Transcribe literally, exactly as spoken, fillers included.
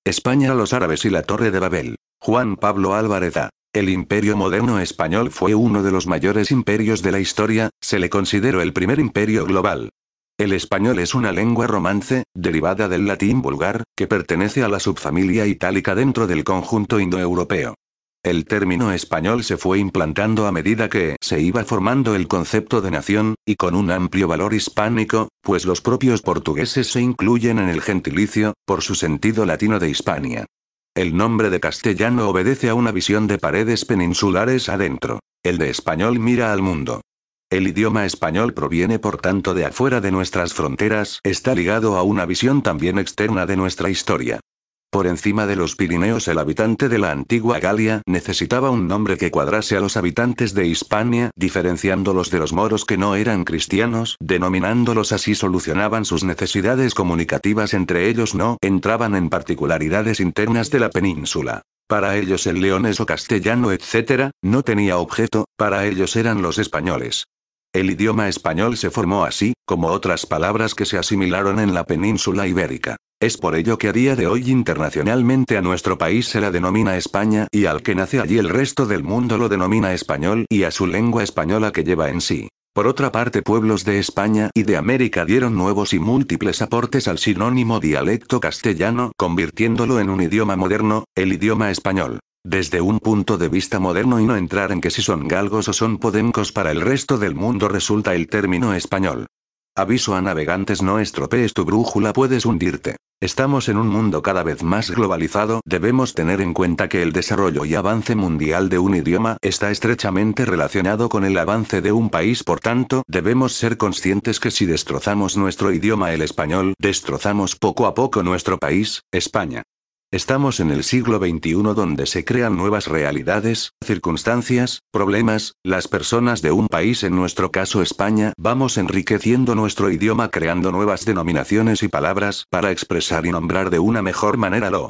España, los árabes y la Torre de Babel. Juan Pablo Álvarez A. El Imperio moderno español fue uno de los mayores imperios de la historia, se le consideró el primer imperio global. El español es una lengua romance, derivada del latín vulgar, que pertenece a la subfamilia itálica dentro del conjunto indoeuropeo. El término español se fue implantando a medida que se iba formando el concepto de nación, y con un amplio valor hispánico, pues los propios portugueses se incluyen en el gentilicio, por su sentido latino de Hispania. El nombre de castellano obedece a una visión de paredes peninsulares adentro. El de español mira al mundo. El idioma español proviene por tanto de afuera de nuestras fronteras, está ligado a una visión también externa de nuestra historia. Por encima de los Pirineos, el habitante de la antigua Galia necesitaba un nombre que cuadrase a los habitantes de Hispania, diferenciándolos de los moros que no eran cristianos, denominándolos así solucionaban sus necesidades comunicativas entre ellos, no entraban en particularidades internas de la península. Para ellos el leonés o castellano, etcétera, no tenía objeto, para ellos eran los españoles. El idioma español se formó así, como otras palabras que se asimilaron en la península ibérica. Es por ello que a día de hoy internacionalmente a nuestro país se la denomina España, y al que nace allí el resto del mundo lo denomina español, y a su lengua española que lleva en sí. Por otra parte, pueblos de España y de América dieron nuevos y múltiples aportes al sinónimo dialecto castellano, convirtiéndolo en un idioma moderno, el idioma español. Desde un punto de vista moderno y no entrar en que si son galgos o son podencos para el resto del mundo resulta el término español. Aviso a navegantes: no estropees tu brújula, puedes hundirte. Estamos en un mundo cada vez más globalizado, debemos tener en cuenta que el desarrollo y avance mundial de un idioma está estrechamente relacionado con el avance de un país, por tanto, debemos ser conscientes que si destrozamos nuestro idioma, el español, destrozamos poco a poco nuestro país, España. Estamos en el siglo veintiuno donde se crean nuevas realidades, circunstancias, problemas, las personas de un país, en nuestro caso España, vamos enriqueciendo nuestro idioma creando nuevas denominaciones y palabras para expresar y nombrar de una mejor manera lo